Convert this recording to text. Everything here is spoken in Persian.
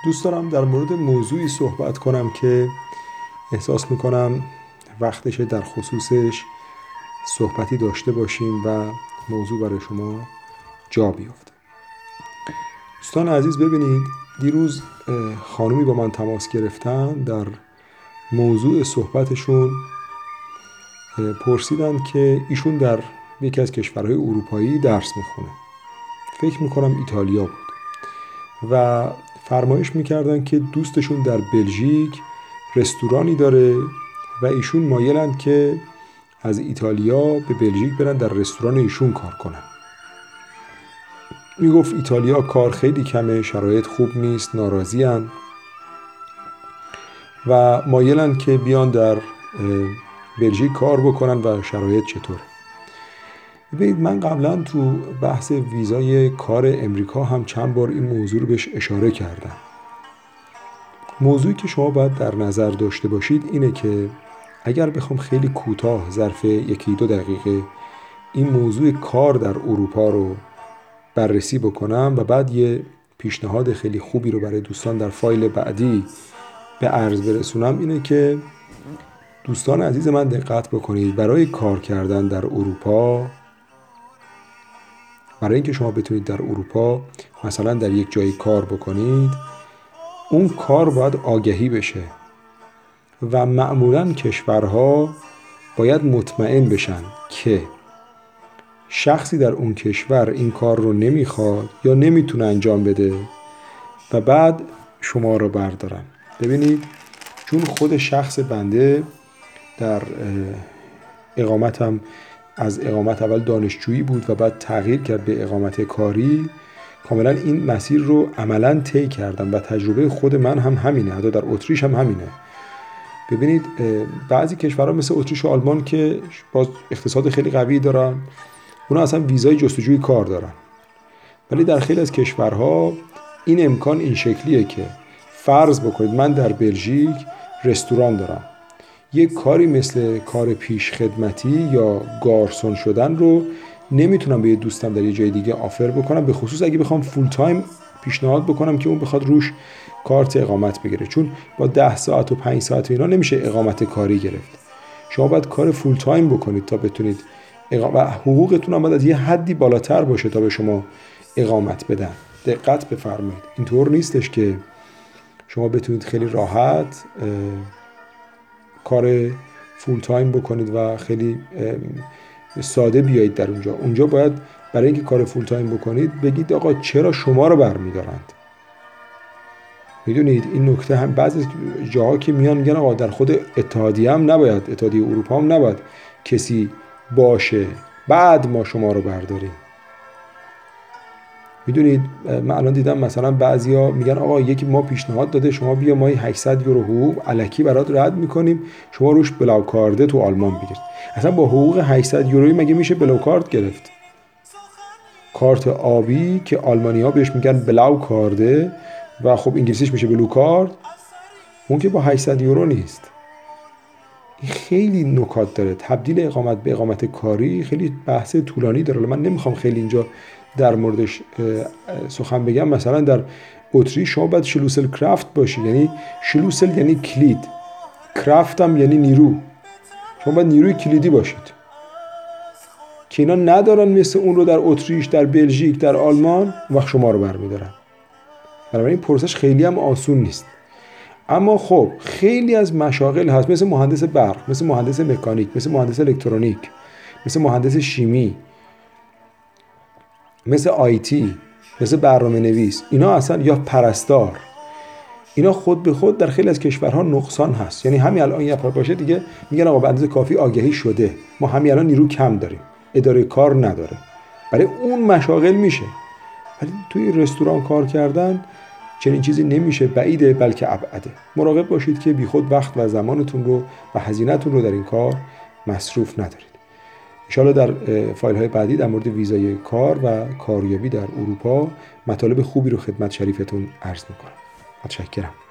دوست دارم در مورد موضوعی صحبت کنم که احساس میکنم وقتشه در خصوصش صحبتی داشته باشیم و موضوع برای شما جا بیفته. دوستان عزیز، ببینید، دیروز خانومی با من تماس گرفتن. در موضوع صحبتشون پرسیدن که ایشون در یکی از کشورهای اروپایی درس میخونه، فکر میکنم ایتالیا بود، و فرمایش میکردن که دوستشون در بلژیک رستورانی داره و ایشون مایلن که از ایتالیا به بلژیک برن در رستوران ایشون کار کنن. میگفت ایتالیا کار خیلی کمه، شرایط خوب نیست، ناراضی‌ان و مایلن که بیان در بلژیک کار بکنن و شرایط چطوره. ببینید، من قبلا تو بحث ویزای کار امریکا هم چند بار این موضوع رو بهش اشاره کردم. موضوعی که شما باید در نظر داشته باشید اینه که اگر بخوام خیلی کوتاه ظرف 1-2 دقیقه این موضوع کار در اروپا رو بررسی بکنم و بعد یه پیشنهاد خیلی خوبی رو برای دوستان در فایل بعدی به عرض برسونم، اینه که دوستان عزیز من دقت بکنید. برای کار کردن در اروپا، برای اینکه شما بتونید در اروپا مثلا در یک جایی کار بکنید، اون کار باید آگهی بشه و معمولاً کشورها باید مطمئن بشن که شخصی در اون کشور این کار رو نمیخواد یا نمیتونه انجام بده و بعد شما رو بردارن. ببینید، چون خود شخص بنده در اقامتم از اقامت اول دانشجویی بود و بعد تغییر کرد به اقامت کاری، کاملا این مسیر رو عملا طی کردم و تجربه خود من هم همینه، حتی در اتریش هم همینه. ببینید، بعضی کشورها مثل اتریش و آلمان که باز اقتصاد خیلی قوی دارن، اونا اصلا ویزای جستجوی کار دارن، ولی در خیلی از کشورها این امکان این شکلیه که فرض بکنید من در بلژیک رستوران دارم، یک کاری مثل کار پیش خدمتی یا گارسون شدن رو نمیتونم به یه دوستم در یه جای دیگه آفر بکنم، به خصوص اگه بخوام فول تایم پیشنهاد بکنم که اون بخواد روش کارت اقامت بگیره، چون با 10 ساعت و 5 ساعت و اینا نمیشه اقامت کاری گرفت. شما باید کار فول تایم بکنید تا بتونید و حقوقتون هم باید از یه حدی بالاتر باشه تا به شما اقامت بدن. دقت بفرمایید، اینطور نیستش که شما بتونید خیلی راحت کار فول تایم بکنید و خیلی ساده بیایید در اونجا باید برای اینکه کار فول تایم بکنید بگید آقا چرا شما رو برمیدارند. میدونید این نکته هم بعضی جاها که میان میگن آقا در خود اتحادیه هم نباید، اتحادیه اروپا هم نباید کسی باشه بعد ما شما رو برداریم. میدونید من الان دیدم مثلا بعضیا میگن آقا یکی ما پیشنهاد داده شما بیا ما 800 یورو حقوق الکی برات رد میکنیم، شما روش بلاوکارد تو آلمان بگیرید. اصلا با حقوق 800 یورویی مگه میشه بلاوکارد گرفت؟ کارت آبی که آلمانی‌ها بهش میگن بلاوکارد و خب انگلیسیش میشه بلوکارد، اون که با 800 یورو نیست. این خیلی نکات داره. تبدیل اقامت به اقامت کاری خیلی بحث طولانی داره، من نمیخوام خیلی اینجا در موردش سخن بگم. مثلا در اتریش شما باید شلوسل کرافت باشی، یعنی شلوسل یعنی کلید، کرافت هم یعنی نیرو. شما باید نیروی کلیدی باشید که اینا ندارن مثل اون رو در اتریش، در بلژیک، در آلمان، وقت شما رو برمیدارن. بنابراین پروسش خیلی هم آسون نیست. اما خب خیلی از مشاغل هست، مثل مهندس برق، مثل مهندس مکانیک، مثل مهندس الکترونیک، مثل مهندس شیمی، مثل آیتی، مثل برنامه نویس، اینا اصلا، یا پرستار، اینا خود به خود در خیلی از کشورها نقصان هست. یعنی همین الان یه باشه دیگه میگن آقا به اندازه کافی آگهی شده، ما همین الان نیرو کم داریم، اداره کار نداره، برای اون مشاغل میشه. ولی توی رستوران کار کردن چنین چیزی نمیشه، بعیده بلکه ابعده. مراقب باشید که بیخود وقت و زمانتون رو و هزینه‌تون رو در این کار مصروف ندارید. انشاءالله در فایل های بعدی در مورد ویزای کار و کاریابی در اروپا مطالب خوبی رو خدمت شریفتون عرض میکنم. متشکرم.